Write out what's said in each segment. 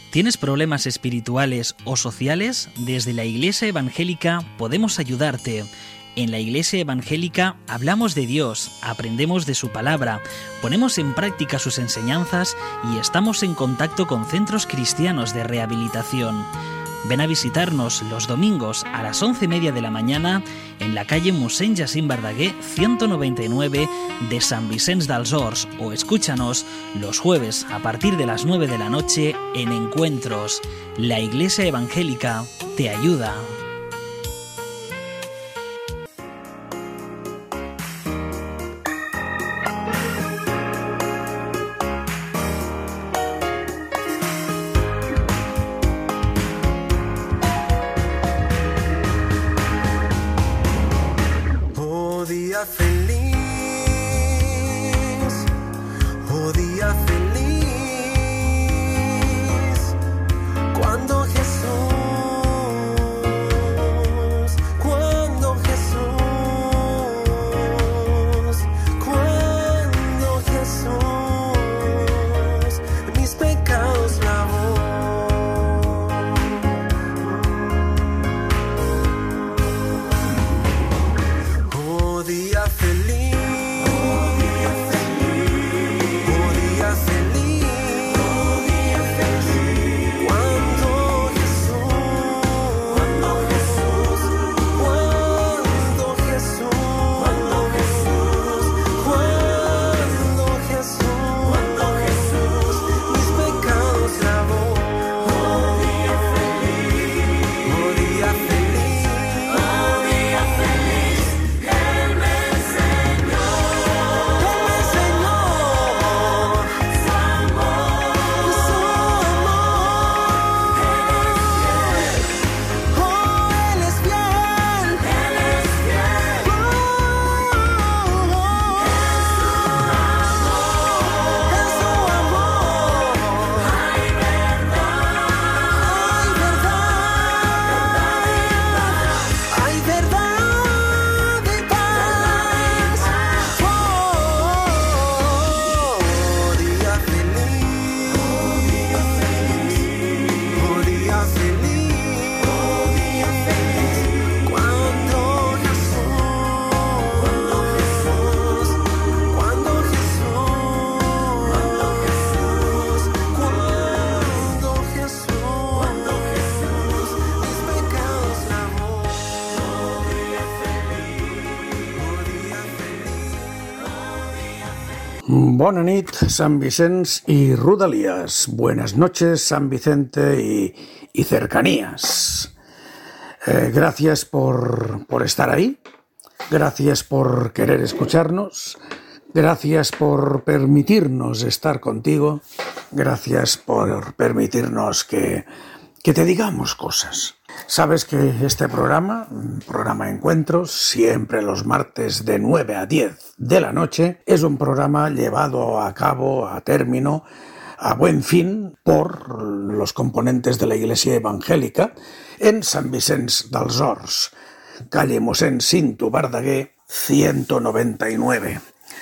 ¿Tienes problemas espirituales o sociales? Desde la Iglesia Evangélica podemos ayudarte. En la Iglesia Evangélica hablamos de Dios, aprendemos de su palabra, ponemos en práctica sus enseñanzas y estamos en contacto con centros cristianos de rehabilitación. Ven a visitarnos los domingos a las 11:30 de la mañana en la calle Mossèn Jacint Verdaguer 199 de Sant Vicenç dels Horts, o escúchanos los jueves a partir de las 9 de la noche en Encuentros. La Iglesia Evangélica te ayuda. Bona nit, San Vicenç y Rodalies. Buenas noches, San Vicente y cercanías. Gracias por estar ahí. Gracias por querer escucharnos. Gracias por permitirnos estar contigo. Gracias por permitirnos que te digamos cosas. Sabes que este programa Encuentros, siempre los martes de 9 a 10 de la noche, es un programa llevado a cabo, a término, a buen fin, por los componentes de la Iglesia Evangélica en Sant Vicenç dels Horts, calle Mossèn Cinto Verdaguer 199.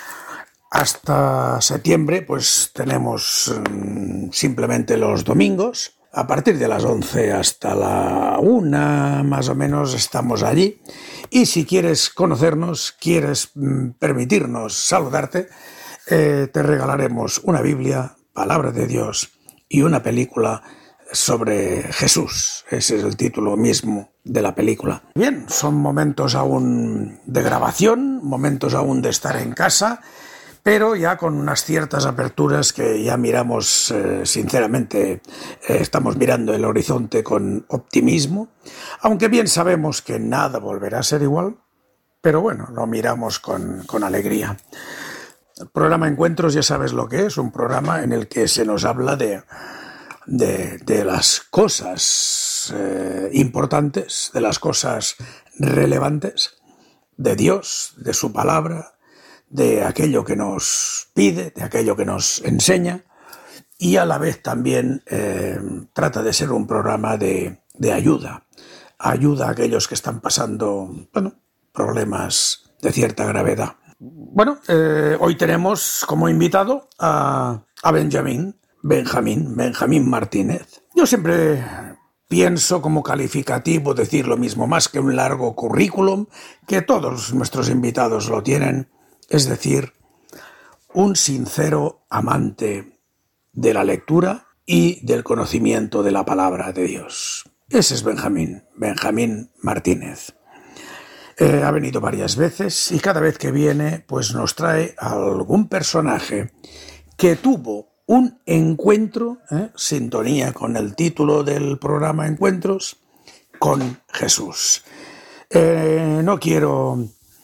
Hasta septiembre, pues tenemos simplemente los domingos. A partir de las 11 hasta la 1, más o menos, estamos allí. Y si quieres conocernos, quieres permitirnos saludarte, te regalaremos una Biblia, palabra de Dios, y una película sobre Jesús. Ese es el título mismo de la película. Bien, son momentos aún de grabación, momentos aún de estar en casa, pero ya con unas ciertas aperturas que ya miramos, sinceramente, estamos mirando el horizonte con optimismo, aunque bien sabemos que nada volverá a ser igual, pero bueno, lo miramos con alegría. El programa Encuentros, ya sabes lo que es, un programa en el que se nos habla de las cosas importantes, de las cosas relevantes, de Dios, de su palabra, de aquello que nos pide, de aquello que nos enseña, y a la vez también trata de ser un programa de ayuda a aquellos que están pasando, problemas de cierta gravedad. Hoy tenemos como invitado a Benjamín. Benjamín Martínez. Yo siempre pienso como calificativo decir lo mismo, más que un largo currículum, que todos nuestros invitados lo tienen, es decir, un sincero amante de la lectura y del conocimiento de la palabra de Dios. Ese es Benjamín Martínez. Ha venido varias veces y cada vez que viene pues nos trae algún personaje que tuvo un encuentro, sintonía con el título del programa Encuentros, con Jesús. No quiero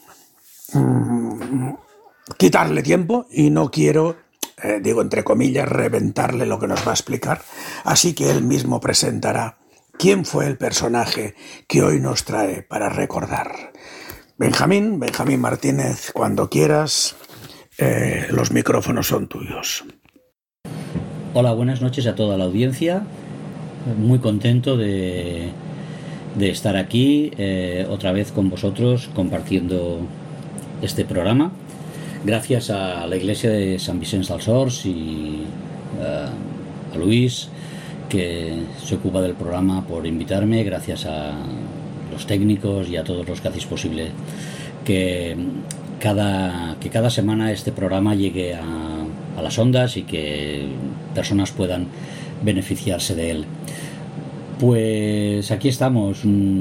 quitarle tiempo y no quiero, digo entre comillas, reventarle lo que nos va a explicar, así que él mismo presentará quién fue el personaje que hoy nos trae para recordar. Benjamín Martínez, cuando quieras, los micrófonos son tuyos. Hola, buenas noches a toda la audiencia. Muy contento de estar aquí otra vez con vosotros compartiendo este programa. Gracias a la Iglesia de Sant Vicenç dels Horts y a Luis, que se ocupa del programa, por invitarme. Gracias a los técnicos y a todos los que hacéis posible que cada semana este programa llegue a las ondas y que personas puedan beneficiarse de él. Pues aquí estamos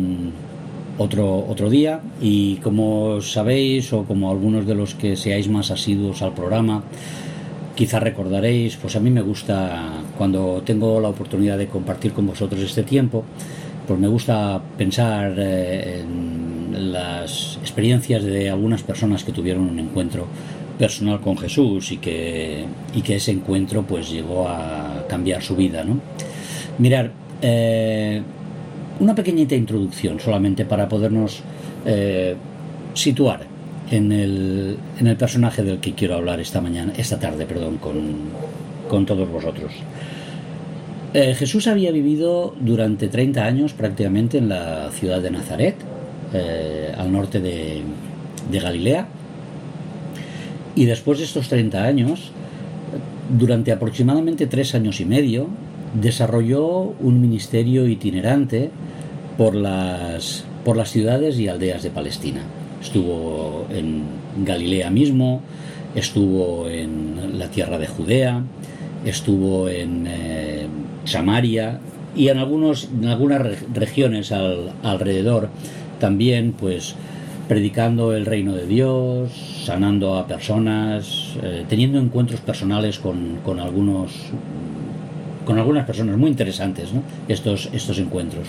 otro día, y como sabéis, o como algunos de los que seáis más asiduos al programa quizá recordaréis, pues a mí me gusta, cuando tengo la oportunidad de compartir con vosotros este tiempo, pues me gusta pensar en las experiencias de algunas personas que tuvieron un encuentro personal con Jesús y que ese encuentro pues llegó a cambiar su vida, ¿no? Mirar, una pequeñita introducción solamente para podernos situar en el personaje del que quiero hablar esta tarde, con todos vosotros. Jesús había vivido durante 30 años prácticamente en la ciudad de Nazaret, al norte de Galilea. Y después de estos 30 años, durante aproximadamente 3 años y medio, desarrolló un ministerio itinerante por las ciudades y aldeas de Palestina. Estuvo en Galilea mismo, estuvo en la tierra de Judea, estuvo en Samaria y en algunas regiones alrededor también, pues predicando el reino de Dios, sanando a personas, teniendo encuentros personales con algunas personas muy interesantes, ¿no? Estos encuentros.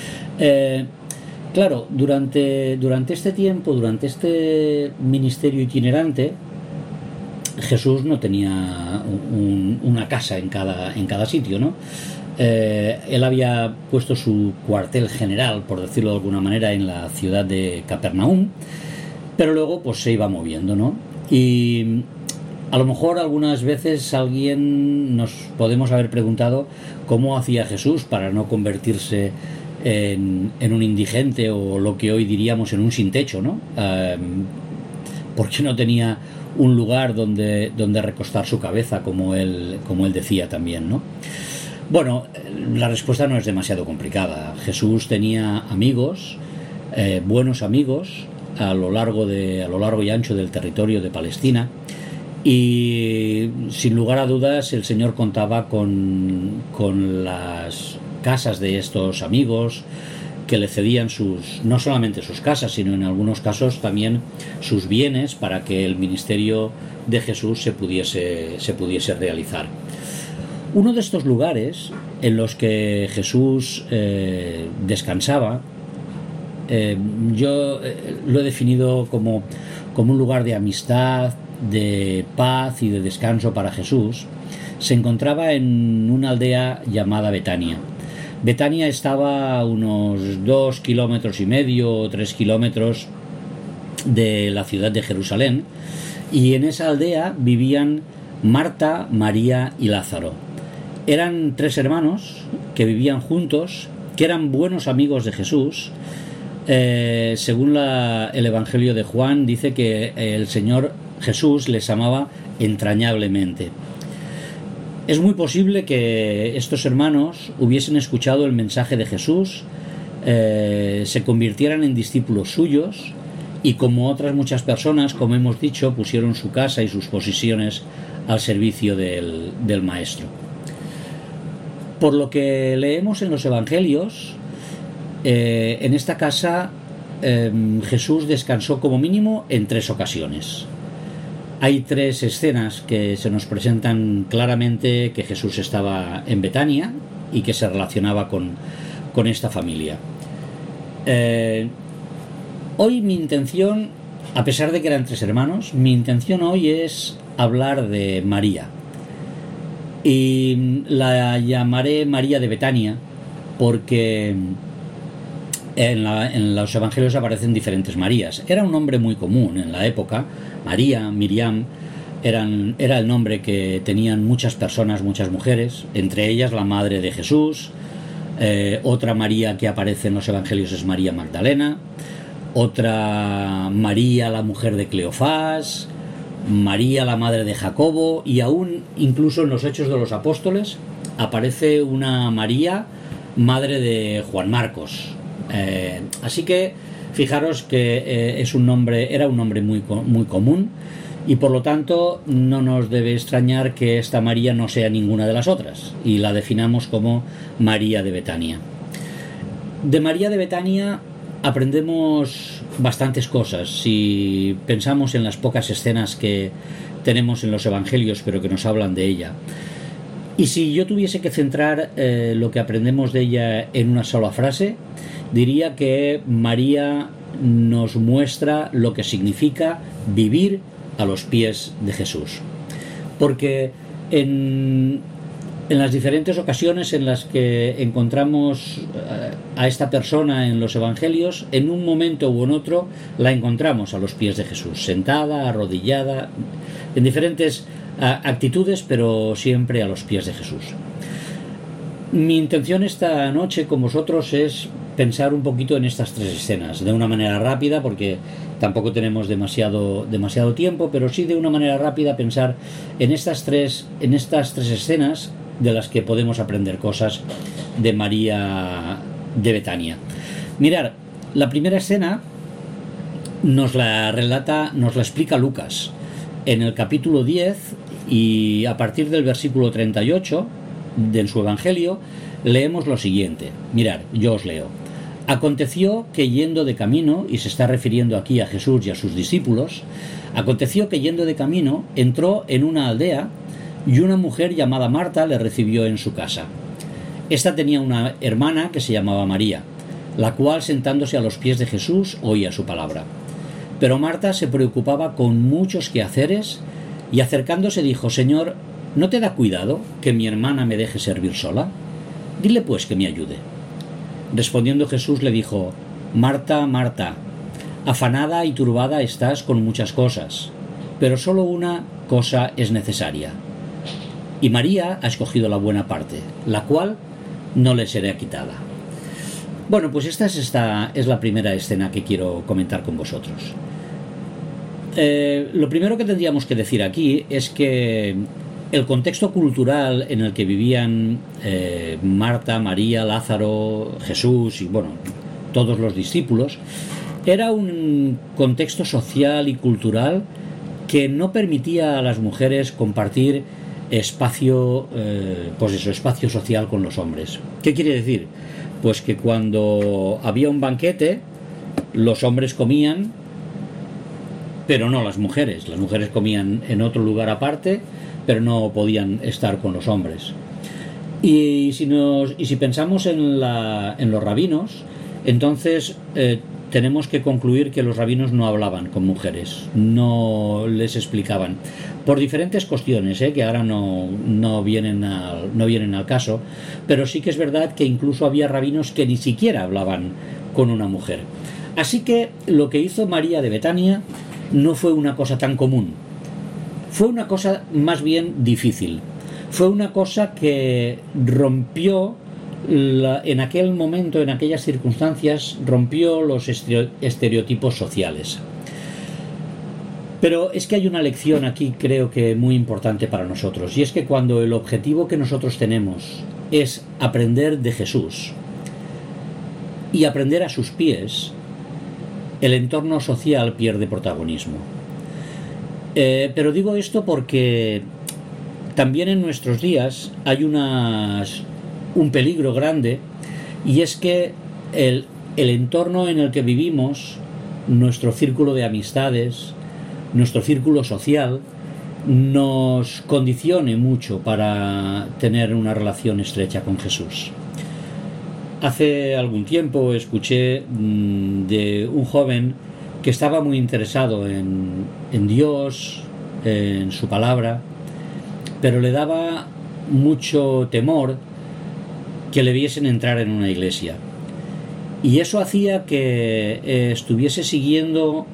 Claro, durante este tiempo, durante este ministerio itinerante, Jesús no tenía una casa en cada sitio, ¿no? Él había puesto su cuartel general, por decirlo de alguna manera, en la ciudad de Capernaum, pero luego pues se iba moviendo, ¿no? Y a lo mejor algunas veces nos podemos haber preguntado cómo hacía Jesús para no convertirse en un indigente, o lo que hoy diríamos en un sin techo, ¿no? Porque no tenía un lugar donde recostar su cabeza, como él decía también, ¿no? Bueno, la respuesta no es demasiado complicada. Jesús tenía amigos, buenos amigos, a lo largo y ancho del territorio de Palestina, y sin lugar a dudas el Señor contaba con las casas de estos amigos, que le cedían no solamente sus casas, sino en algunos casos también sus bienes, para que el ministerio de Jesús se pudiese realizar. Uno de estos lugares en los que Jesús descansaba, yo lo he definido como un lugar de amistad, de paz y de descanso para Jesús. Se encontraba en una aldea llamada Betania. Betania estaba a unos 2,5 kilómetros o 3 kilómetros de la ciudad de Jerusalén, y en esa aldea vivían Marta, María y Lázaro. Eran 3 hermanos que vivían juntos, que eran buenos amigos de Jesús. Según el Evangelio de Juan, dice que el Señor Jesús les amaba entrañablemente. Es muy posible que estos hermanos hubiesen escuchado el mensaje de Jesús, se convirtieran en discípulos suyos y, como otras muchas personas, como hemos dicho, pusieron su casa y sus posesiones al servicio del Maestro. Por lo que leemos en los Evangelios, en esta casa Jesús descansó como mínimo en 3 ocasiones. Hay 3 escenas que se nos presentan claramente que Jesús estaba en Betania y que se relacionaba con esta familia. Hoy mi intención, a pesar de que eran 3 hermanos, mi intención hoy es hablar de María. Y la llamaré María de Betania porque en los evangelios aparecen diferentes Marías. Era un nombre muy común en la época. María, Miriam, era el nombre que tenían muchas personas, muchas mujeres, entre ellas la madre de Jesús. Otra María que aparece en los evangelios es María Magdalena. Otra María, la mujer de Cleofás. María, la madre de Jacobo. Y aún, incluso en los Hechos de los Apóstoles, aparece una María, madre de Juan Marcos. Así que fijaros que era un nombre muy común, y por lo tanto no nos debe extrañar que esta María no sea ninguna de las otras y la definamos como María de Betania. De María de Betania aprendemos bastantes cosas si pensamos en las pocas escenas que tenemos en los evangelios pero que nos hablan de ella. Y si yo tuviese que centrar lo que aprendemos de ella en una sola frase, diría que María nos muestra lo que significa vivir a los pies de Jesús. Porque en las diferentes ocasiones en las que encontramos a esta persona en los evangelios, en un momento u en otro la encontramos a los pies de Jesús, sentada, arrodillada, en diferentes actitudes, pero siempre a los pies de Jesús. Mi intención esta noche con vosotros es pensar un poquito en estas 3 escenas, de una manera rápida, porque tampoco tenemos demasiado tiempo, pero sí de una manera rápida pensar en estas tres escenas de las que podemos aprender cosas de María de Betania. Mirad, la primera escena nos la explica Lucas en el capítulo 10, y a partir del versículo 38 de su evangelio leemos lo siguiente. Mirad, yo os leo. Aconteció que yendo de camino, y se está refiriendo aquí a Jesús y a sus discípulos, aconteció que yendo de camino entró en una aldea y una mujer llamada Marta le recibió en su casa. Esta tenía una hermana que se llamaba María, la cual, sentándose a los pies de Jesús, oía su palabra. Pero Marta se preocupaba con muchos quehaceres y acercándose dijo: Señor, ¿no te da cuidado que mi hermana me deje servir sola? Dile pues que me ayude. Respondiendo Jesús le dijo: Marta, Marta, afanada y turbada estás con muchas cosas, pero solo una cosa es necesaria. Y María ha escogido la buena parte, la cual no le será quitada. Bueno, pues esta es la primera escena que quiero comentar con vosotros. Lo primero que tendríamos que decir aquí es que el contexto cultural en el que vivían Marta, María, Lázaro, Jesús y todos los discípulos era un contexto social y cultural que no permitía a las mujeres compartir espacio social con los hombres. ¿Qué quiere decir? Pues que cuando había un banquete, los hombres comían, pero no las mujeres. Las mujeres comían en otro lugar aparte, pero no podían estar con los hombres. Y si pensamos en los rabinos, entonces tenemos que concluir que los rabinos no hablaban con mujeres, no les explicaban, por diferentes cuestiones que ahora no vienen al caso, pero sí que es verdad que incluso había rabinos que ni siquiera hablaban con una mujer. Así que lo que hizo María de Betania no fue una cosa tan común, fue una cosa más bien difícil, fue una cosa que rompió en aquel momento, en aquellas circunstancias, rompió los estereotipos sociales. Pero es que hay una lección aquí, creo que muy importante para nosotros, y es que cuando el objetivo que nosotros tenemos es aprender de Jesús y aprender a sus pies, el entorno social pierde protagonismo. Pero digo esto porque también en nuestros días hay un peligro grande, y es que el entorno en el que vivimos, nuestro círculo de amistades, nuestro círculo social, nos condicione mucho para tener una relación estrecha con Jesús. Hace algún tiempo escuché de un joven que estaba muy interesado en Dios, en su palabra, pero le daba mucho temor que le viesen entrar en una iglesia. Y eso hacía que estuviese siguiendo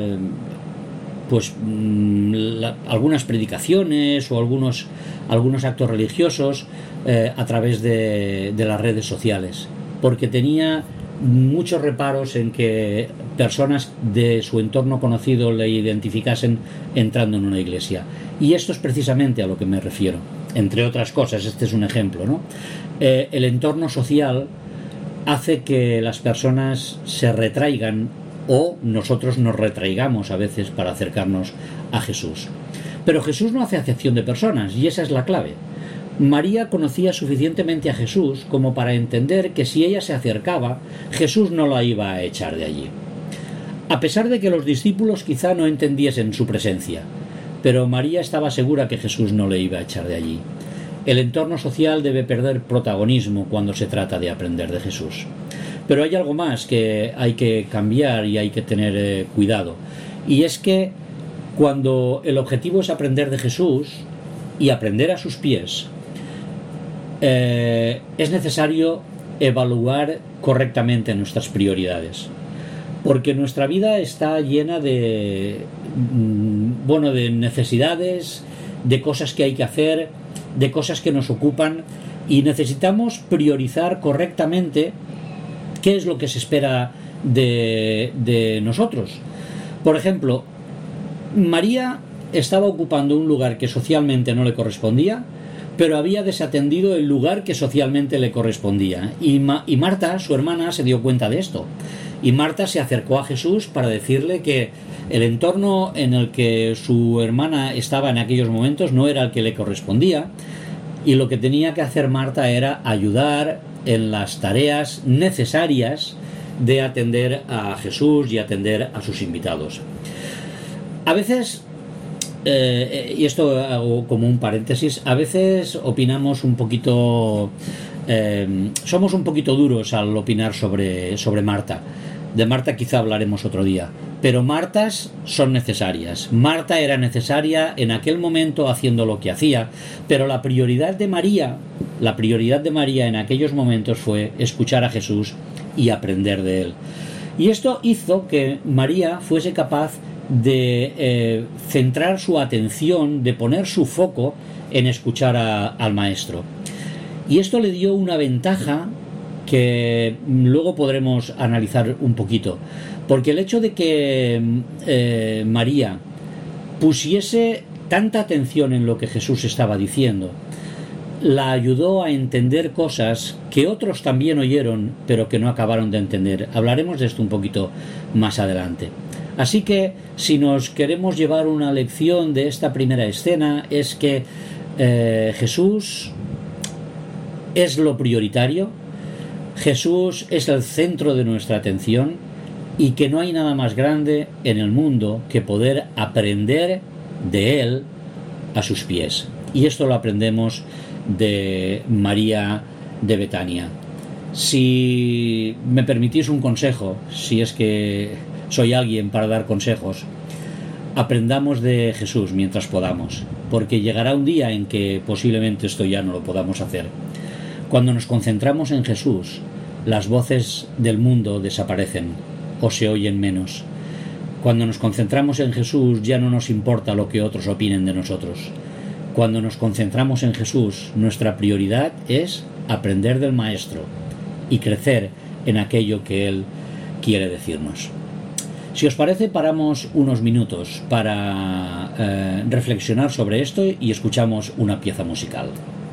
algunas predicaciones o algunos actos religiosos a través de las redes sociales, porque tenía muchos reparos en que personas de su entorno conocido le identificasen entrando en una iglesia. Y esto es precisamente a lo que me refiero. Entre otras cosas, este es un ejemplo, ¿no? El entorno social hace que las personas se retraigan, o nosotros nos retraigamos a veces para acercarnos a Jesús. Pero Jesús no hace acepción de personas, y esa es la clave. María conocía suficientemente a Jesús como para entender que si ella se acercaba, Jesús no la iba a echar de allí. A pesar de que los discípulos quizá no entendiesen su presencia, pero María estaba segura que Jesús no le iba a echar de allí. El entorno social debe perder protagonismo cuando se trata de aprender de Jesús. Pero hay algo más que hay que cambiar y hay que tener cuidado. Y es que cuando el objetivo es aprender de Jesús y aprender a sus pies, es necesario evaluar correctamente nuestras prioridades. Porque nuestra vida está llena de necesidades, de cosas que hay que hacer, de cosas que nos ocupan, y necesitamos priorizar correctamente qué es lo que se espera de nosotros. Por ejemplo, María estaba ocupando un lugar que socialmente no le correspondía, pero había desatendido el lugar que socialmente le correspondía. Y Marta, su hermana, se dio cuenta de esto. Y Marta se acercó a Jesús para decirle que el entorno en el que su hermana estaba en aquellos momentos no era el que le correspondía, y lo que tenía que hacer Marta era ayudar en las tareas necesarias de atender a Jesús y atender a sus invitados. A veces, y esto hago como un paréntesis, a veces opinamos un poquito, somos un poquito duros al opinar sobre Marta. De Marta quizá hablaremos otro día, pero Martas son necesarias. Marta era necesaria en aquel momento haciendo lo que hacía, pero la prioridad de María en aquellos momentos fue escuchar a Jesús y aprender de él. Y esto hizo que María fuese capaz de centrar su atención, de poner su foco en escuchar al Maestro. Y esto le dio una ventaja que luego podremos analizar un poquito, porque el hecho de que María pusiese tanta atención en lo que Jesús estaba diciendo, la ayudó a entender cosas que otros también oyeron, pero que no acabaron de entender. Hablaremos de esto un poquito más adelante. Así que, si nos queremos llevar una lección de esta primera escena, es que Jesús es lo prioritario, Jesús es el centro de nuestra atención, y que no hay nada más grande en el mundo que poder aprender de Él a sus pies. Y esto lo aprendemos de María de Betania. Si me permitís un consejo, si es que soy alguien para dar consejos, aprendamos de Jesús mientras podamos, porque llegará un día en que posiblemente esto ya no lo podamos hacer. Cuando nos concentramos en Jesús, las voces del mundo desaparecen o se oyen menos. Cuando nos concentramos en Jesús, ya no nos importa lo que otros opinen de nosotros. Cuando nos concentramos en Jesús, nuestra prioridad es aprender del Maestro y crecer en aquello que Él quiere decirnos. Si os parece, paramos unos minutos para reflexionar sobre esto y escuchamos una pieza musical.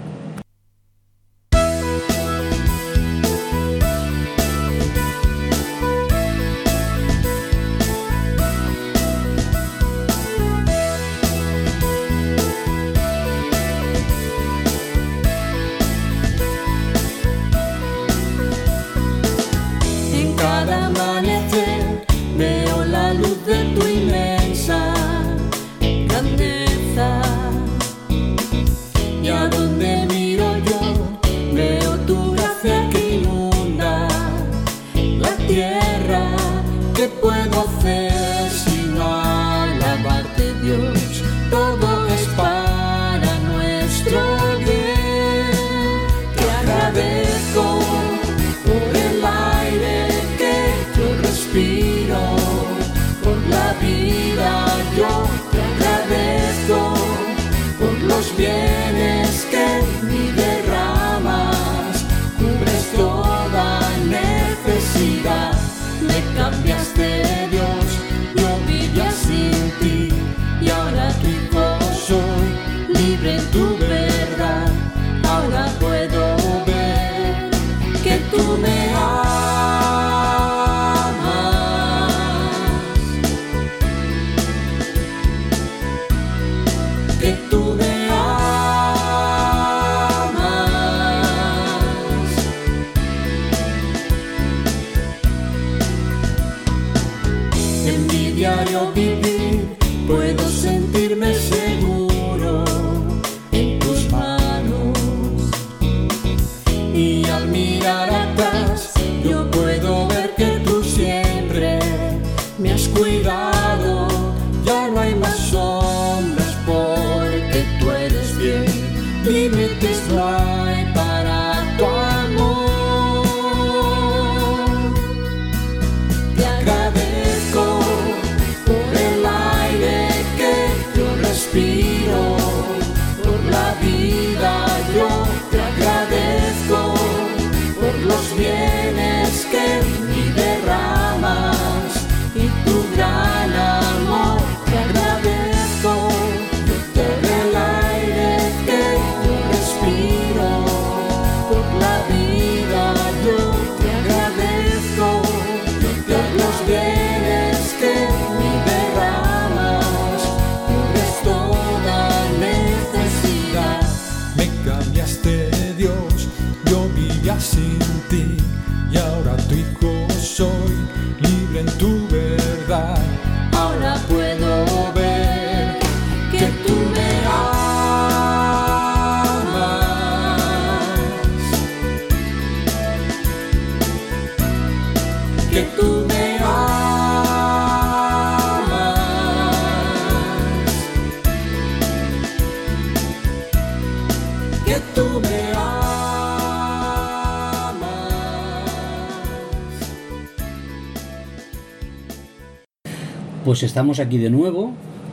Pues estamos aquí de nuevo.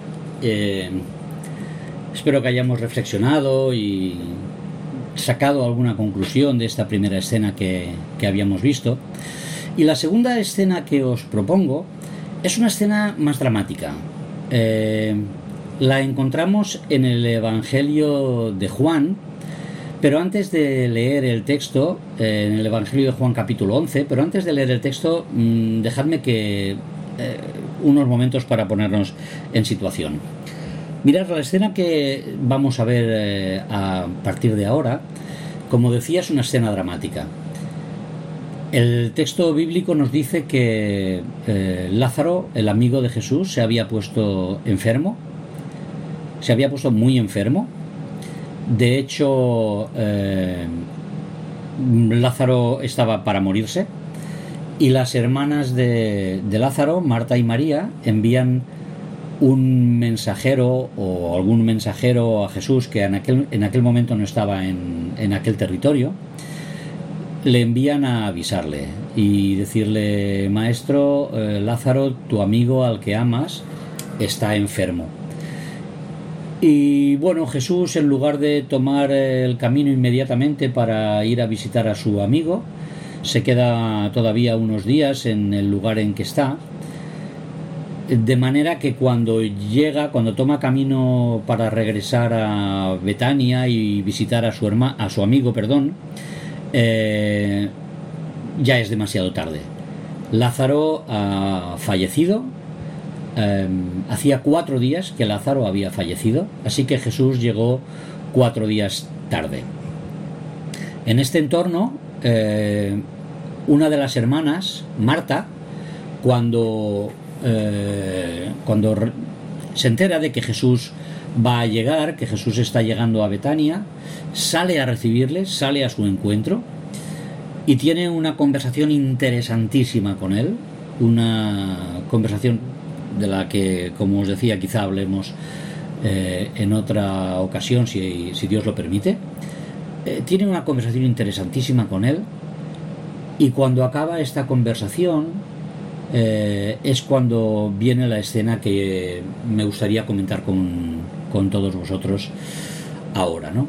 Espero que hayamos reflexionado y sacado alguna conclusión de esta primera escena que habíamos visto. Y la segunda escena que os propongo es una escena más dramática. La encontramos en el Evangelio de Juan, pero antes de leer el texto, en el Evangelio de Juan capítulo 11, pero antes de leer el texto, dejadme que unos momentos para ponernos en situación. Mirad, la escena que vamos a ver a partir de ahora, como decía, es una escena dramática. El texto bíblico nos dice que Lázaro, el amigo de Jesús, se había puesto enfermo, se había puesto muy enfermo. De hecho, Lázaro estaba para morirse. Y las hermanas de Lázaro, Marta y María, envían un mensajero o algún mensajero a Jesús que en aquel momento no estaba en aquel territorio. Le envían a avisarle y decirle: Maestro, Lázaro, tu amigo al que amas, está enfermo. Y bueno, Jesús, en lugar de tomar el camino inmediatamente para ir a visitar a su amigo, se queda todavía unos días en el lugar en que está De manera que cuando toma camino para regresar a Betania y visitar a su amigo, ya es demasiado tarde. Lázaro ha fallecido. Hacía 4 días que Lázaro había fallecido, así que Jesús llegó 4 días tarde. En este entorno, una de las hermanas, Marta, cuando se entera de que Jesús va a llegar, que Jesús está llegando a Betania, sale a recibirle, sale a su encuentro y tiene una conversación interesantísima con él, una conversación de la que, como os decía, quizá hablemos en otra ocasión, si Dios lo permite. Tiene una conversación interesantísima con él, y cuando acaba esta conversación es cuando viene la escena que me gustaría comentar con todos vosotros ahora, ¿no?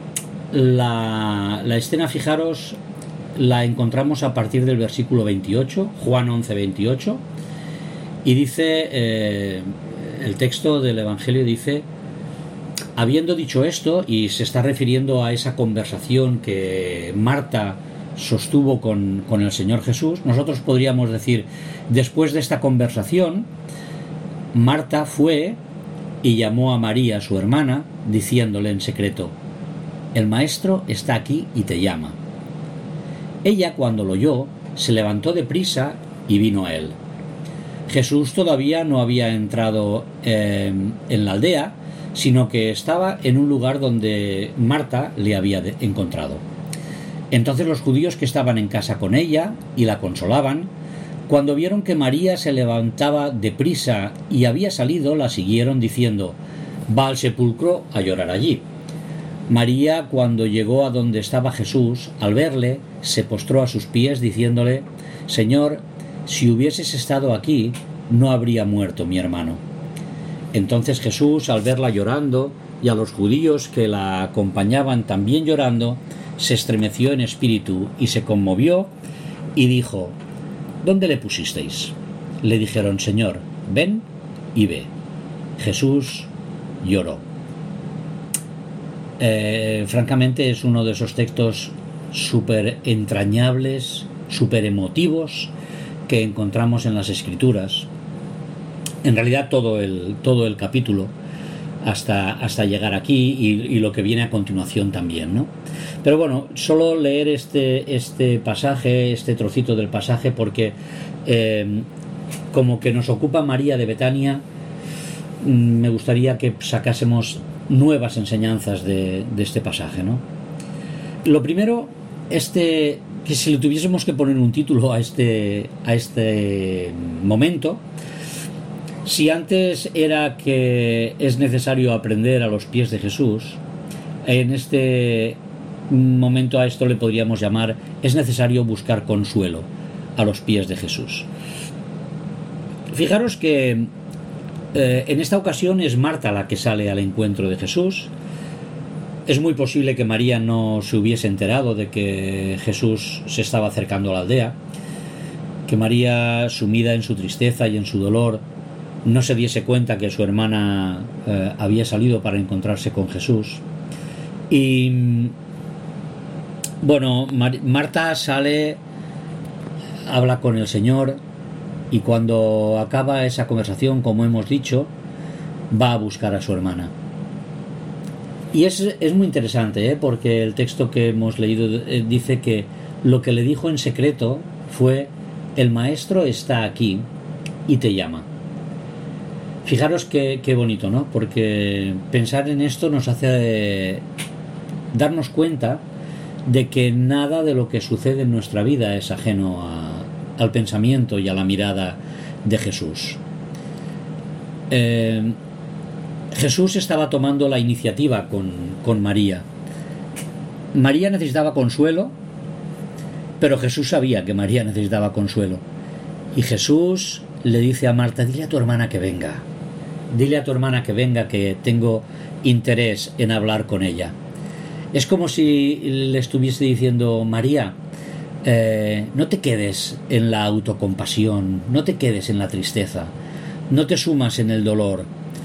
La escena, fijaros, la encontramos a partir del versículo 28, Juan 11, 28, y dice, el texto del Evangelio dice: habiendo dicho esto, y se está refiriendo a esa conversación que Marta sostuvo con el Señor Jesús, nosotros podríamos decir, después de esta conversación, Marta fue y llamó a María, su hermana, diciéndole en secreto: el maestro está aquí y te llama. Ella, cuando lo oyó, se levantó deprisa y vino a él. Jesús todavía no había entrado en la aldea, sino que estaba en un lugar donde Marta le había encontrado. Entonces los judíos que estaban en casa con ella y la consolaban, cuando vieron que María se levantaba deprisa y había salido, la siguieron diciendo: va al sepulcro a llorar allí. María, cuando llegó a donde estaba Jesús, al verle, se postró a sus pies diciéndole: Señor, si hubieses estado aquí, no habría muerto mi hermano. Entonces Jesús, al verla llorando y a los judíos que la acompañaban también llorando, se estremeció en espíritu y se conmovió y dijo: ¿dónde le pusisteis? Le dijeron: Señor, ven y ve. Jesús lloró. Francamente es uno de esos textos súper entrañables, súper emotivos que encontramos en las Escrituras. En realidad todo el capítulo hasta llegar aquí y lo que viene a continuación también, ¿no? Pero bueno, solo leer este pasaje, este trocito del pasaje, porque como que nos ocupa María de Betania, me gustaría que sacásemos nuevas enseñanzas de este pasaje, ¿no? Lo primero, que si le tuviésemos que poner un título a este momento, si antes era que es necesario aprender a los pies de Jesús, en este momento a esto le podríamos llamar: es necesario buscar consuelo a los pies de Jesús. Fijaros que en esta ocasión es Marta la que sale al encuentro de Jesús. Es muy posible que María no se hubiese enterado de que Jesús se estaba acercando a la aldea, que María, sumida en su tristeza y en su dolor, no se diese cuenta que su hermana había salido para encontrarse con Jesús. Y bueno, Marta sale, habla con el Señor, y cuando acaba esa conversación, como hemos dicho, va a buscar a su hermana. Y es muy interesante, porque el texto que hemos leído dice que lo que le dijo en secreto fue: el maestro está aquí y te llama. Fijaros qué bonito, ¿no? Porque pensar en esto nos hace darnos cuenta de que nada de lo que sucede en nuestra vida es ajeno al pensamiento y a la mirada de Jesús. Jesús estaba tomando la iniciativa con María. María necesitaba consuelo, pero Jesús sabía que María necesitaba consuelo. Y Jesús le dice a Marta: dile a tu hermana que venga. Dile a tu hermana que venga, que tengo interés en hablar con ella. Es como si le estuviese diciendo: María, no te quedes en la autocompasión, no te quedes en la tristeza. no te sumas en el dolor,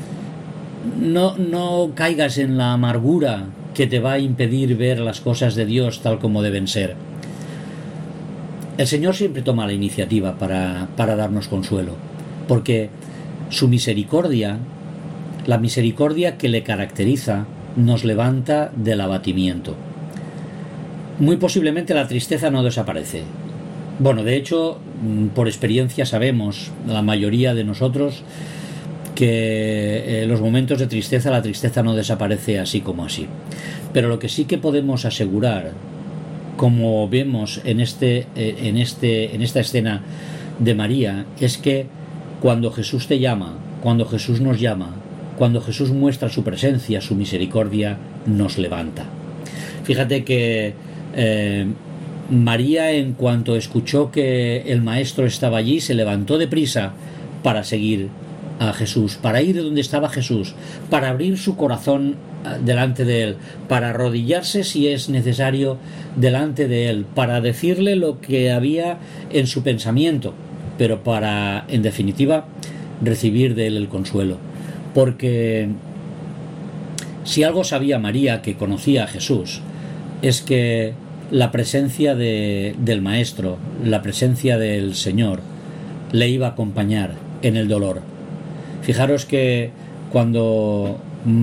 no caigas en la amargura que te va a impedir ver las cosas de Dios tal como deben ser. El Señor siempre toma la iniciativa para darnos consuelo, porque su misericordia, la misericordia que le caracteriza, nos levanta del abatimiento. Muy posiblemente la tristeza no desaparece. Bueno, de hecho, por experiencia sabemos, la mayoría de nosotros, que los momentos de tristeza, la tristeza no desaparece así como así. Pero lo que sí que podemos asegurar, como vemos en esta escena de María, es que cuando Jesús te llama, cuando Jesús nos llama, cuando Jesús muestra su presencia, su misericordia, nos levanta. Fíjate que María, en cuanto escuchó que el maestro estaba allí, se levantó deprisa para seguir a Jesús, para ir donde estaba Jesús, para abrir su corazón delante de él, para arrodillarse si es necesario delante de él, para decirle lo que había en su pensamiento, pero para, en definitiva, recibir de él el consuelo. Porque si algo sabía María, que conocía a Jesús, es que la presencia del Maestro, la presencia del Señor, le iba a acompañar en el dolor. Fijaros que cuando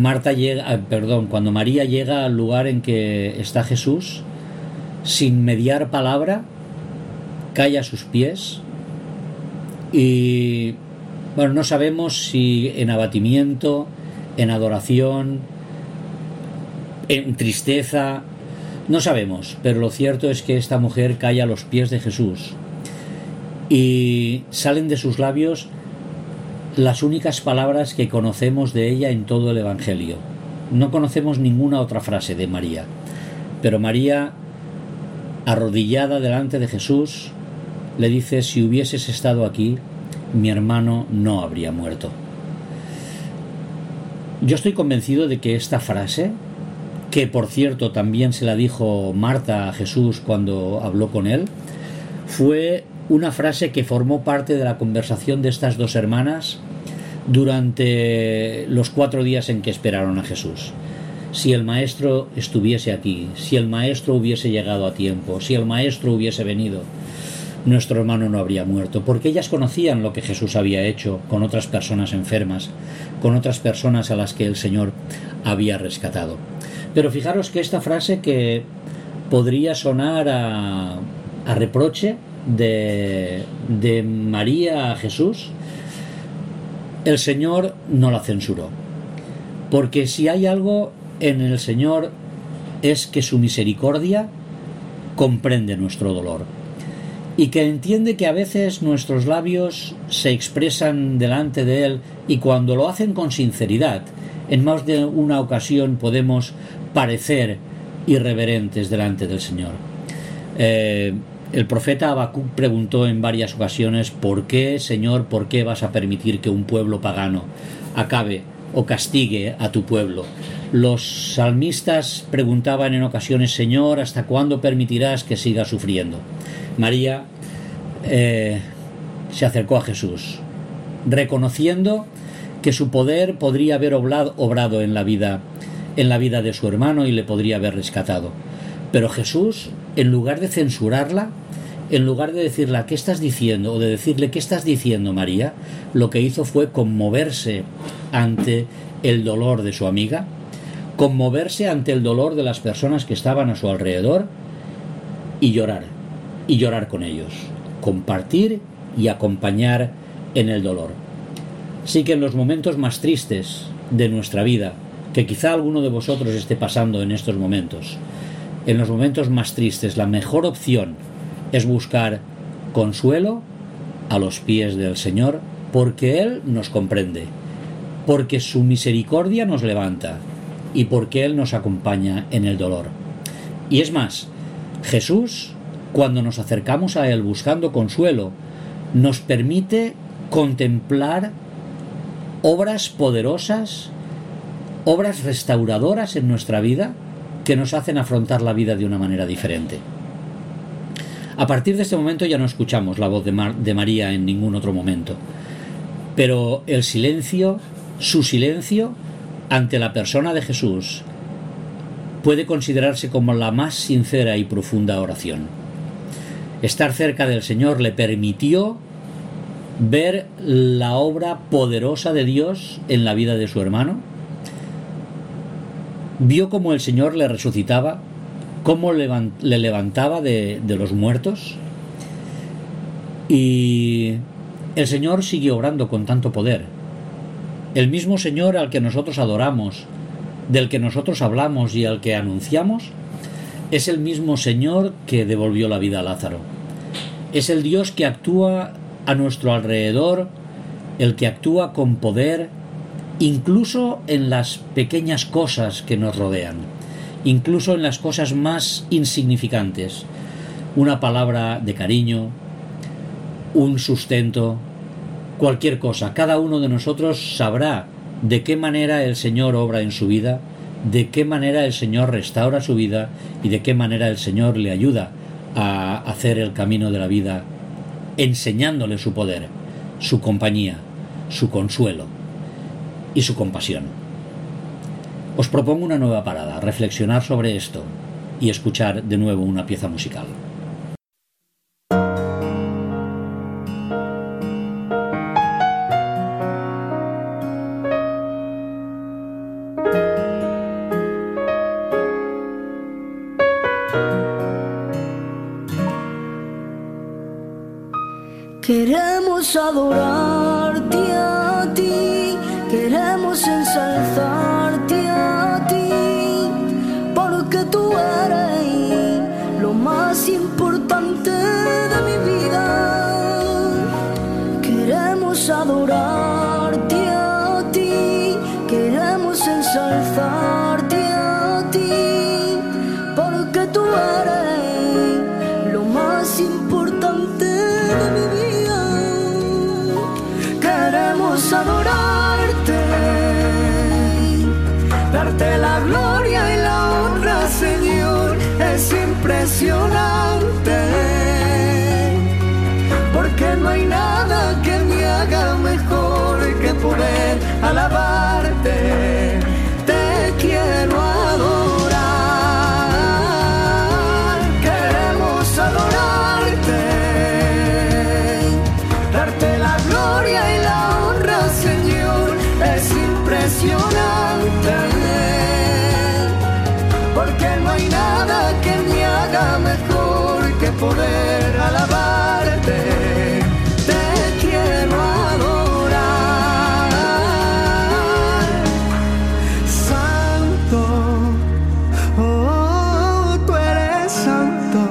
María llega al lugar en que está Jesús, sin mediar palabra, cae a sus pies y, bueno, no sabemos si en abatimiento, en adoración, en tristeza, no sabemos, pero lo cierto es que esta mujer cae a los pies de Jesús y salen de sus labios las únicas palabras que conocemos de ella en todo el Evangelio. No conocemos ninguna otra frase de María, pero María, arrodillada delante de Jesús, le dice: si hubieses estado aquí, mi hermano no habría muerto. Yo estoy convencido de que esta frase, que por cierto también se la dijo Marta a Jesús cuando habló con él, fue una frase que formó parte de la conversación de estas dos hermanas durante los 4 días en que esperaron a Jesús. Si el maestro estuviese aquí, si el maestro hubiese llegado a tiempo, si el maestro hubiese venido, nuestro hermano no habría muerto, porque ellas conocían lo que Jesús había hecho con otras personas enfermas, con otras personas a las que el Señor había rescatado. Pero fijaros que esta frase, que podría sonar a reproche de María a Jesús, el Señor no la censuró, porque si hay algo en el Señor es que su misericordia comprende nuestro dolor y que entiende que a veces nuestros labios se expresan delante de Él, y cuando lo hacen con sinceridad, en más de una ocasión podemos parecer irreverentes delante del Señor. El profeta Habacuc preguntó en varias ocasiones: ¿por qué, Señor, por qué vas a permitir que un pueblo pagano acabe o castigue a tu pueblo? Los salmistas preguntaban en ocasiones: Señor, ¿hasta cuándo permitirás que siga sufriendo? María se acercó a Jesús, reconociendo que su poder podría haber obrado en la vida de su hermano y le podría haber rescatado. Pero Jesús, en lugar de censurarla, en lugar de decirle: ¿qué estás diciendo?, o de decirle: ¿qué estás diciendo, María?, lo que hizo fue conmoverse ante el dolor de su amiga, conmoverse ante el dolor de las personas que estaban a su alrededor y llorar con ellos, compartir y acompañar en el dolor. Así que en los momentos más tristes de nuestra vida, que quizá alguno de vosotros esté pasando en estos momentos, en los momentos más tristes, la mejor opción es buscar consuelo a los pies del Señor, porque Él nos comprende, porque su misericordia nos levanta y porque Él nos acompaña en el dolor. Y es más, Jesús, cuando nos acercamos a Él buscando consuelo, nos permite contemplar obras poderosas, obras restauradoras en nuestra vida, que nos hacen afrontar la vida de una manera diferente. A partir de este momento ya no escuchamos la voz de María en ningún otro momento, Pero el silencio, su silencio ante la persona de Jesús, puede considerarse como la más sincera y profunda oración. Estar cerca del Señor le permitió ver la obra poderosa de Dios en la vida de su hermano. Vio cómo el Señor le resucitaba, cómo le levantaba de los muertos. Y el Señor siguió obrando con tanto poder. El mismo Señor al que nosotros adoramos, del que nosotros hablamos y al que anunciamos, es el mismo Señor que devolvió la vida a Lázaro. Es el Dios que actúa a nuestro alrededor, el que actúa con poder, incluso en las pequeñas cosas que nos rodean, incluso en las cosas más insignificantes. Una palabra de cariño, un sustento, cualquier cosa. Cada uno de nosotros sabrá de qué manera el Señor obra en su vida, de qué manera el Señor restaura su vida y de qué manera el Señor le ayuda a hacer el camino de la vida, enseñándole su poder, su compañía, su consuelo y su compasión. Os propongo una nueva parada, reflexionar sobre esto y escuchar de nuevo una pieza musical. Queremos adorarte a ti, queremos ensalzarte a ti, porque tú eres lo más importante de mi vida. Queremos adorarte a ti, queremos ensalzarte a ti, porque tú eres lo más importante de mi vida. Queremos adorarte, darte la gloria y la honra, Señor, es impresionante, porque no hay nada que me haga mejor que poder alabarte. Te quiero adorar, queremos adorarte, darte la gloria y la honra, Señor, es impresionante, porque no hay nada que me haga mejor que poder alabarte. Te quiero adorar, Santo, oh, tú eres santo,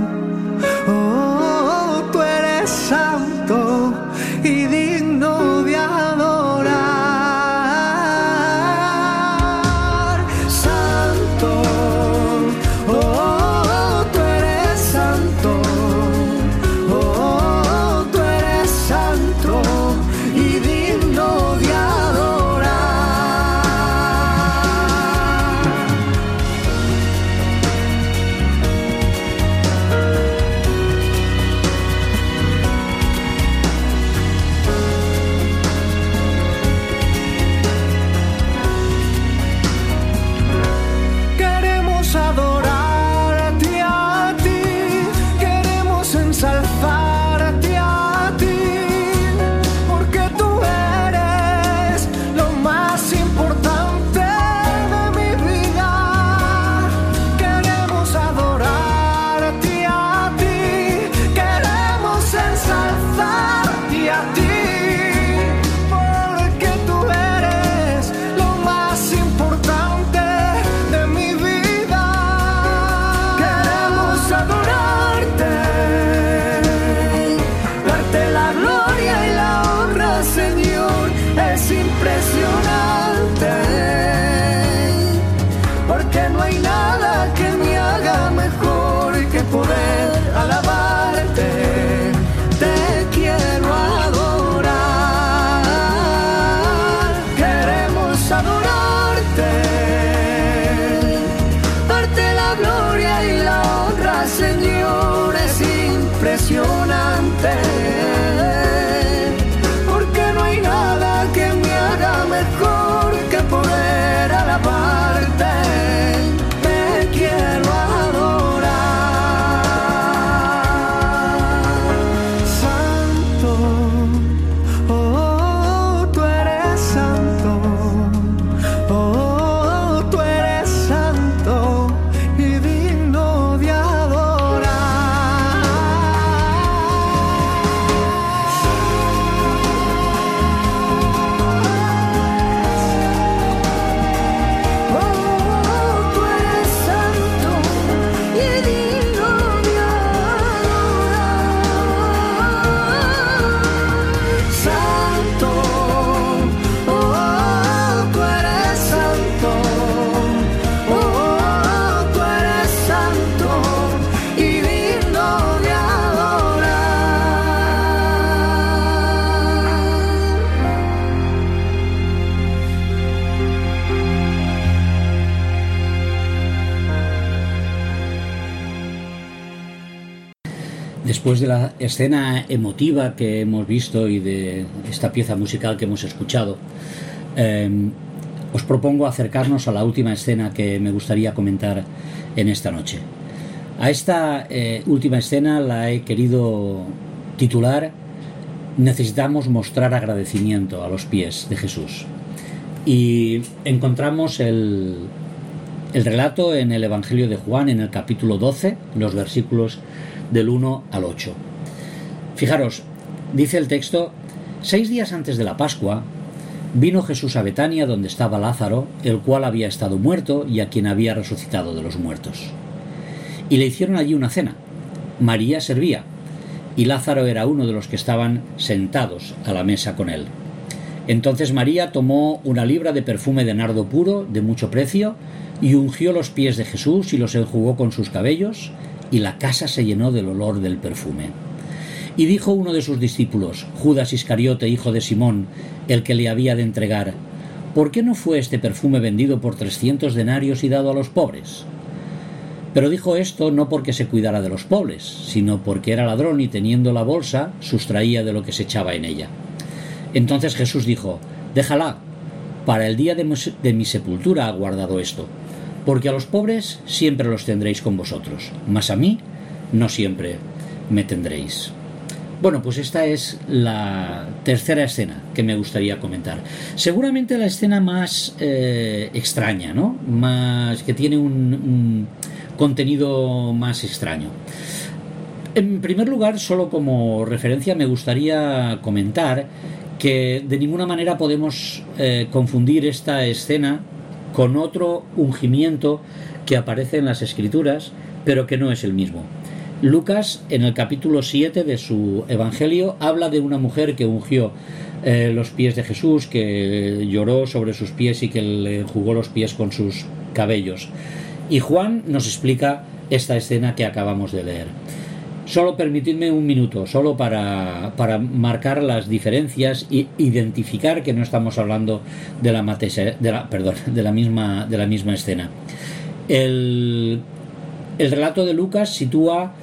oh, tú eres santo y digno de adorar. Santo, oh, tú eres santo, oh, tú eres santo y digno de adorar. Queremos adorarte a ti, queremos ensalzarte a ti, porque tú eres lo más importante de mi vida. Queremos adorarte a ti, queremos ensalzarte a ti, porque tú eres lo más importante de mi vida. Queremos adorarte, darte la gloria y la honra, Señor, es impresionante, porque no hay nada que me haga mejor que poder alabarte. Te quiero adorar, queremos adorarte, darte la gloria y la honra, Señor, es impresionante, porque no hay nada Después de la escena emotiva que hemos visto y de esta pieza musical que hemos escuchado, os propongo acercarnos a la última escena que me gustaría comentar en esta noche. A esta última escena la he querido titular "Necesitamos mostrar agradecimiento a los pies de Jesús". Y encontramos el relato en el Evangelio de Juan, en el capítulo 12, los versículos del 1 al 8. Fijaros, dice el texto: 6 días antes de la Pascua, vino Jesús a Betania, donde estaba Lázaro, el cual había estado muerto y a quien había resucitado de los muertos. Y le hicieron allí una cena. María servía, y Lázaro era uno de los que estaban sentados a la mesa con él. Entonces María tomó una libra de perfume de nardo puro, de mucho precio, y ungió los pies de Jesús y los enjugó con sus cabellos, y la casa se llenó del olor del perfume. Y dijo uno de sus discípulos, Judas Iscariote, hijo de Simón, el que le había de entregar: ¿por qué no fue este perfume vendido por 300 denarios y dado a los pobres? Pero dijo esto no porque se cuidara de los pobres, sino porque era ladrón y teniendo la bolsa, sustraía de lo que se echaba en ella. Entonces Jesús dijo: déjala, para el día de mi sepultura ha guardado esto, porque a los pobres siempre los tendréis con vosotros, mas a mí no siempre me tendréis. Bueno, pues esta es la tercera escena que me gustaría comentar. Seguramente la escena más extraña, ¿no? Más que tiene un contenido más extraño. En primer lugar, solo como referencia, me gustaría comentar que de ninguna manera podemos confundir esta escena con otro ungimiento que aparece en las Escrituras, pero que no es el mismo. Lucas, en el capítulo 7 de su Evangelio, habla de una mujer que ungió los pies de Jesús, que lloró sobre sus pies y que le enjugó los pies con sus cabellos. Y Juan nos explica esta escena que acabamos de leer. Solo permitidme un minuto, solo para marcar las diferencias e identificar que no estamos hablando de la misma escena. El relato de Lucas sitúa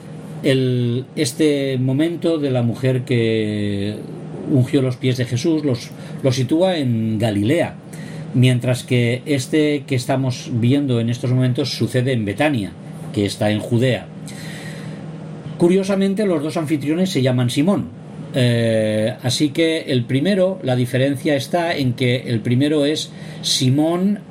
este momento de la mujer que ungió los pies de Jesús, lo sitúa en Galilea, mientras que este que estamos viendo en estos momentos sucede en Betania, que está en Judea. Curiosamente, los dos anfitriones se llaman Simón, así que la diferencia está en que el primero es Simón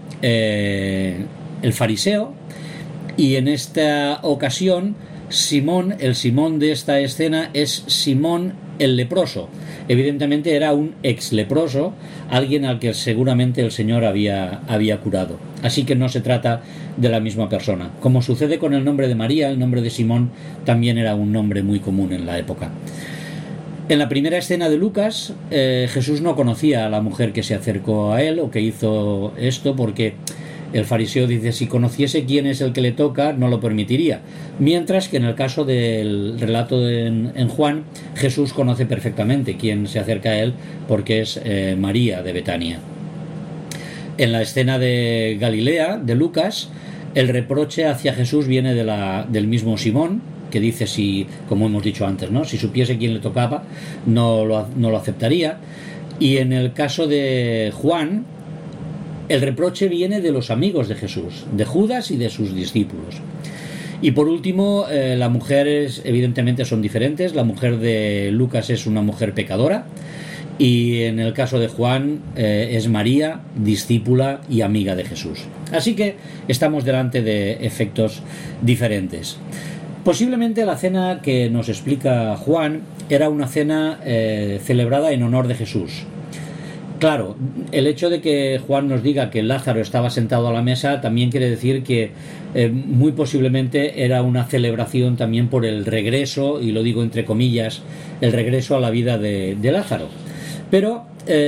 el fariseo, y en esta ocasión el Simón de esta escena es Simón el leproso. Evidentemente era un ex leproso, alguien al que seguramente el Señor había curado. Así que no se trata de la misma persona. Como sucede con el nombre de María, el nombre de Simón también era un nombre muy común en la época. En la primera escena de Lucas, Jesús no conocía a la mujer que se acercó a él o que hizo esto, porque el fariseo dice: si conociese quién es el que le toca, no lo permitiría. Mientras que en el caso del relato en Juan, Jesús conoce perfectamente quién se acerca a él, porque es María de Betania. En la escena de Galilea, de Lucas, el reproche hacia Jesús viene del mismo Simón, que dice, como hemos dicho antes, ¿no? Si supiese quién le tocaba, no lo aceptaría. Y en el caso de Juan, el reproche viene de los amigos de Jesús, de Judas y de sus discípulos. Y por último, las mujeres evidentemente son diferentes. La mujer de Lucas es una mujer pecadora, y en el caso de Juan es María, discípula y amiga de Jesús. Así que estamos delante de efectos diferentes. Posiblemente la cena que nos explica Juan era una cena celebrada en honor de Jesús. Claro, el hecho de que Juan nos diga que Lázaro estaba sentado a la mesa también quiere decir que muy posiblemente era una celebración también por el regreso, y lo digo entre comillas, el regreso a la vida de Lázaro. Pero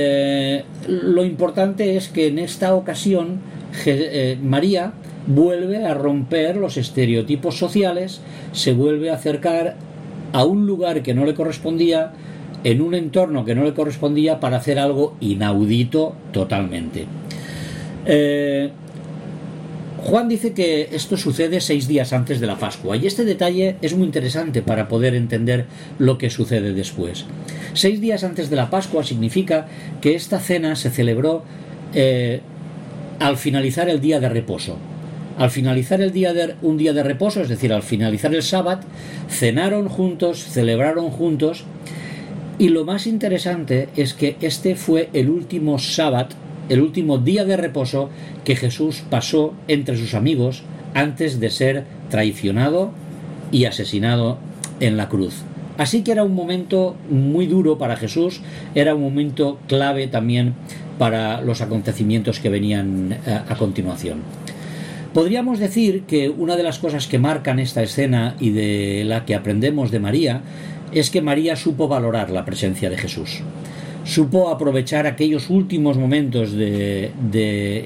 lo importante es que en esta ocasión María vuelve a romper los estereotipos sociales, se vuelve a acercar a un lugar que no le correspondía, en un entorno que no le correspondía, para hacer algo inaudito totalmente. Juan dice que esto sucede 6 días antes de la Pascua, y este detalle es muy interesante para poder entender lo que sucede después. 6 días antes de la Pascua significa que esta cena se celebró al finalizar el día de reposo. Al finalizar un día de reposo, es decir, al finalizar el sábado, cenaron juntos, celebraron juntos, y lo más interesante es que este fue el último sábado, el último día de reposo que Jesús pasó entre sus amigos antes de ser traicionado y asesinado en la cruz. Así que era un momento muy duro para Jesús, era un momento clave también para los acontecimientos que venían a continuación. Podríamos decir que una de las cosas que marcan esta escena y de la que aprendemos de María es que María supo valorar la presencia de Jesús. Supo aprovechar aquellos últimos momentos de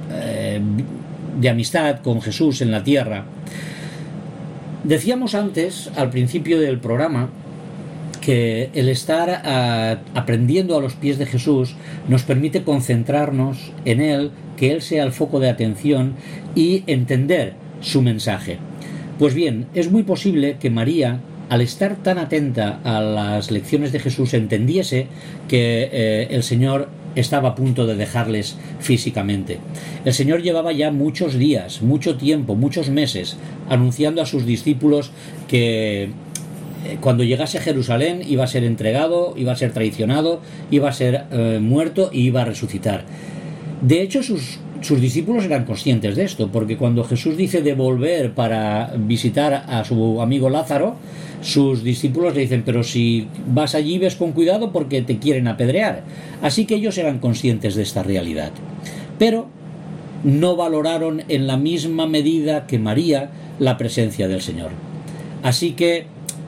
amistad con Jesús en la tierra. Decíamos antes, al principio del programa, que el estar aprendiendo a los pies de Jesús nos permite concentrarnos en Él, que Él sea el foco de atención y entender su mensaje. Pues bien, es muy posible que María, al estar tan atenta a las lecciones de Jesús, entendiese que el Señor estaba a punto de dejarles físicamente. El Señor llevaba ya muchos días, mucho tiempo, muchos meses, anunciando a sus discípulos que cuando llegase a Jerusalén iba a ser entregado, iba a ser traicionado, iba a ser muerto y iba a resucitar. De hecho, sus discípulos eran conscientes de esto, porque cuando Jesús dice de volver para visitar a su amigo Lázaro, sus discípulos le dicen: pero si vas allí, ves con cuidado porque te quieren apedrear. Así que ellos eran conscientes de esta realidad, pero no valoraron en la misma medida que María la presencia del Señor. Así que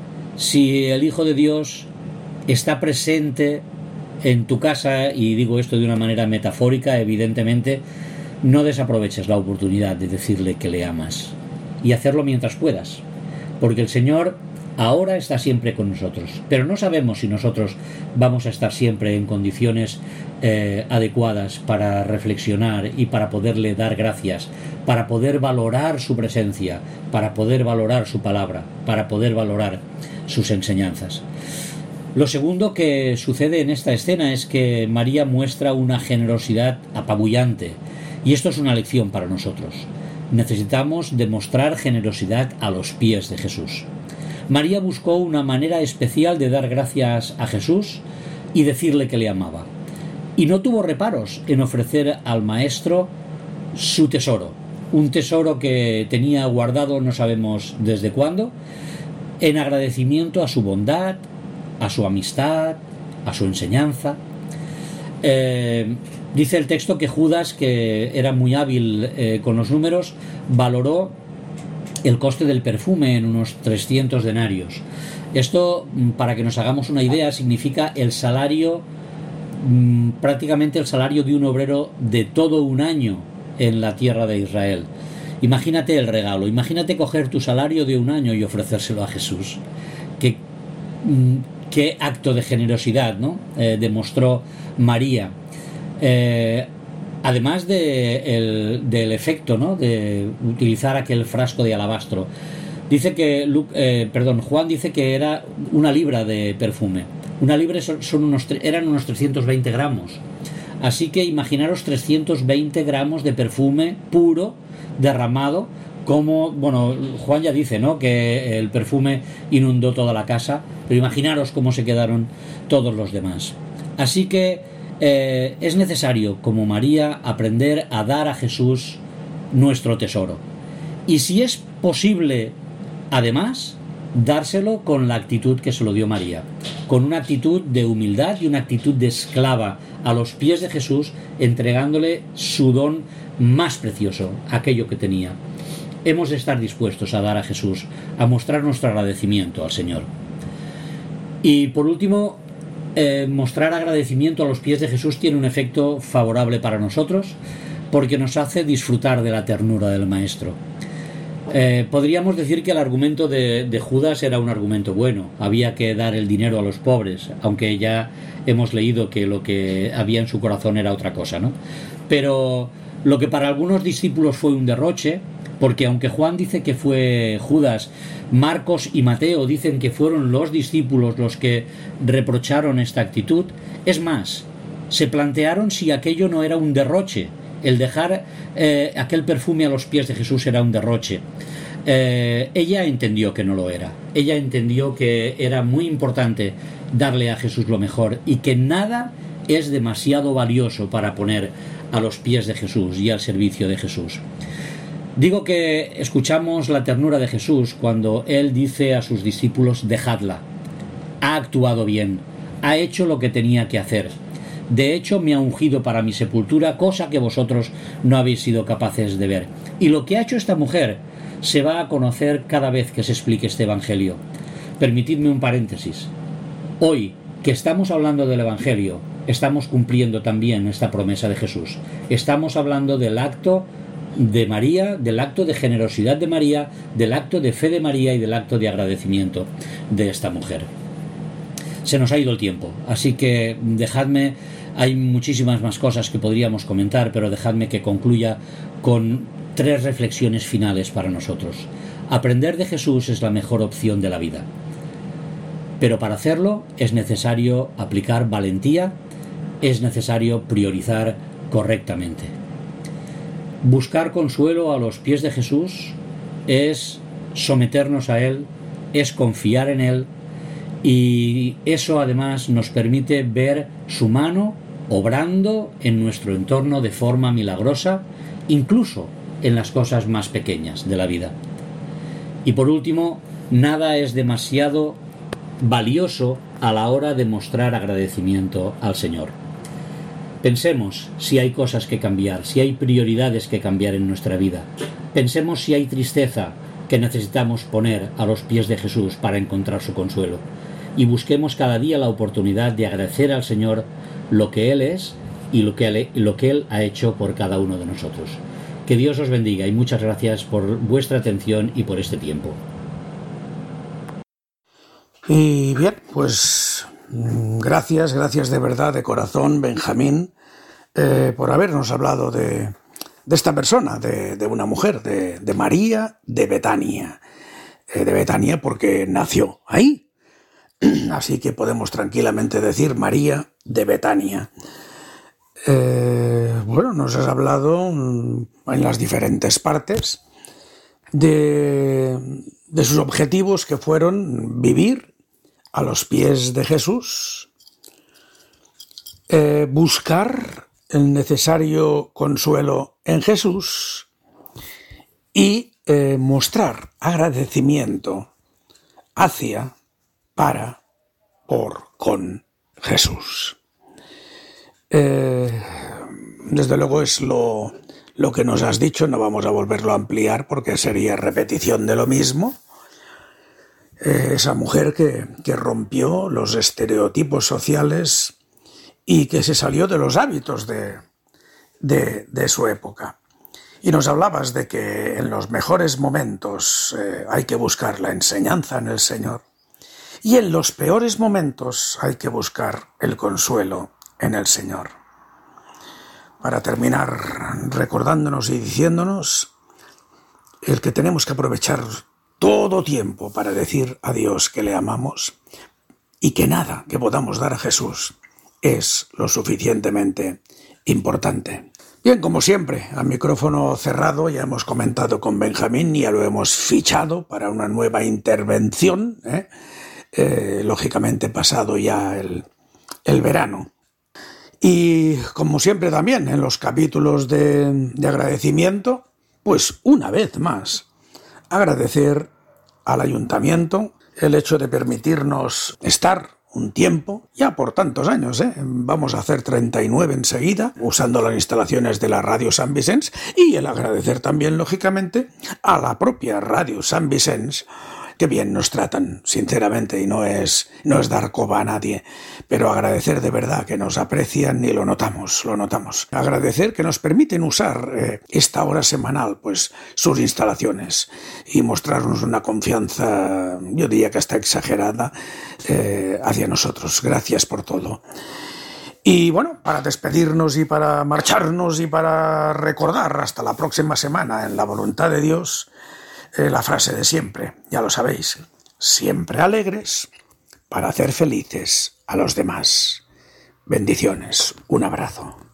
si el Hijo de Dios está presente en tu casa, y digo esto de una manera metafórica, evidentemente, no desaproveches la oportunidad de decirle que le amas, y hacerlo mientras puedas, porque el Señor ahora está siempre con nosotros, pero no sabemos si nosotros vamos a estar siempre en condiciones adecuadas para reflexionar y para poderle dar gracias, para poder valorar su presencia, para poder valorar su palabra, para poder valorar sus enseñanzas. Lo segundo que sucede en esta escena es que María muestra una generosidad apabullante, y esto es una lección para nosotros. Necesitamos demostrar generosidad a los pies de Jesús. María buscó una manera especial de dar gracias a Jesús y decirle que le amaba, y no tuvo reparos en ofrecer al Maestro su tesoro, un tesoro que tenía guardado no sabemos desde cuándo, en agradecimiento a su bondad, a su amistad, a su enseñanza. Dice el texto que Judas, que era muy hábil con los números, valoró el coste del perfume en unos 300 denarios. Esto, para que nos hagamos una idea, significa el salario, prácticamente el salario de un obrero de todo un año en la tierra de Israel. Imagínate el regalo, imagínate coger tu salario de un año y ofrecérselo a Jesús. Qué acto de generosidad, ¿no? Demostró María. Además del efecto, ¿no?, de utilizar aquel frasco de alabastro. Dice que Juan dice que era 1 libra de perfume. 1 libra eran unos 320 gramos. Así que imaginaros 320 gramos de perfume puro derramado, como, bueno, Juan ya dice, ¿no?, que el perfume inundó toda la casa, pero imaginaros cómo se quedaron todos los demás. Así que es necesario, como María, aprender a dar a Jesús nuestro tesoro. Y si es posible, además, dárselo con la actitud que se lo dio María, con una actitud de humildad y una actitud de esclava a los pies de Jesús, entregándole su don más precioso, aquello que tenía. Hemos de estar dispuestos a dar a Jesús, a mostrar nuestro agradecimiento al Señor. Y por último, mostrar agradecimiento a los pies de Jesús tiene un efecto favorable para nosotros, porque nos hace disfrutar de la ternura del Maestro. Podríamos decir que el argumento de Judas era un argumento bueno, había que dar el dinero a los pobres, aunque ya hemos leído que lo que había en su corazón era otra cosa, ¿no? Pero Lo que para algunos discípulos fue un derroche, porque aunque Juan dice que fue Judas, Marcos y Mateo dicen que fueron los discípulos los que reprocharon esta actitud, es más, se plantearon si aquello no era un derroche, el dejar aquel perfume a los pies de Jesús era un derroche. Ella entendió que no lo era. Ella entendió que era muy importante darle a Jesús lo mejor y que nada es demasiado valioso para poner a los pies de Jesús y al servicio de Jesús. Digo que escuchamos la ternura de Jesús cuando Él dice a sus discípulos: dejadla. Ha actuado bien, ha hecho lo que tenía que hacer. De hecho, me ha ungido para mi sepultura, cosa que vosotros no habéis sido capaces de ver. Y lo que ha hecho esta mujer se va a conocer cada vez que se explique este Evangelio. Permitidme un paréntesis. Hoy, que estamos hablando del Evangelio, estamos cumpliendo también esta promesa de Jesús. Estamos hablando del acto de María, del acto de generosidad de María, del acto de fe de María y del acto de agradecimiento de esta mujer. Se nos ha ido el tiempo, así que dejadme, hay muchísimas más cosas que podríamos comentar, pero dejadme que concluya con 3 reflexiones finales para nosotros. Aprender de Jesús es la mejor opción de la vida, pero para hacerlo es necesario aplicar valentía, es necesario priorizar correctamente. Buscar consuelo a los pies de Jesús es someternos a Él, es confiar en Él, y eso además nos permite ver su mano obrando en nuestro entorno de forma milagrosa, incluso en las cosas más pequeñas de la vida. Y por último, nada es demasiado valioso a la hora de mostrar agradecimiento al Señor. Pensemos si hay cosas que cambiar, si hay prioridades que cambiar en nuestra vida. Pensemos si hay tristeza que necesitamos poner a los pies de Jesús para encontrar su consuelo. Y busquemos cada día la oportunidad de agradecer al Señor lo que Él es y lo que Él ha hecho por cada uno de nosotros. Que Dios os bendiga y muchas gracias por vuestra atención y por este tiempo. Y bien, pues gracias de verdad, de corazón, Benjamín, por habernos hablado de esta persona, de una mujer, de María de Betania. De Betania porque nació ahí. Así que podemos tranquilamente decir María de Betania. Bueno, nos has hablado en las diferentes partes de sus objetivos, que fueron vivir a los pies de Jesús, buscar el necesario consuelo en Jesús y mostrar agradecimiento hacia, para, por, con Jesús. Desde luego es lo que nos has dicho, no vamos a volverlo a ampliar porque sería repetición de lo mismo. Esa mujer que rompió los estereotipos sociales y que se salió de los hábitos de su época. Y nos hablabas de que en los mejores momentos hay que buscar la enseñanza en el Señor. Y en los peores momentos hay que buscar el consuelo en el Señor. Para terminar, recordándonos y diciéndonos el que tenemos que aprovechar todo tiempo para decir a Dios que le amamos y que nada que podamos dar a Jesús es lo suficientemente importante. Bien, como siempre, a micrófono cerrado, ya hemos comentado con Benjamín, ya lo hemos fichado para una nueva intervención, lógicamente pasado ya el verano. Y como siempre también en los capítulos de agradecimiento, pues una vez más agradecer al Ayuntamiento el hecho de permitirnos estar un tiempo, ya por tantos años, vamos a hacer 39 enseguida, usando las instalaciones de la Radio Sant Vicenç, y el agradecer también, lógicamente, a la propia Radio Sant Vicenç, que bien nos tratan, sinceramente, y no es dar coba a nadie, pero agradecer de verdad que nos aprecian y lo notamos. Agradecer que nos permiten usar esta hora semanal, pues sus instalaciones, y mostrarnos una confianza, yo diría que hasta exagerada, hacia nosotros. Gracias por todo. Y bueno, para despedirnos y para marcharnos y para recordar hasta la próxima semana en la voluntad de Dios, la frase de siempre, ya lo sabéis, siempre alegres para hacer felices a los demás. Bendiciones, un abrazo.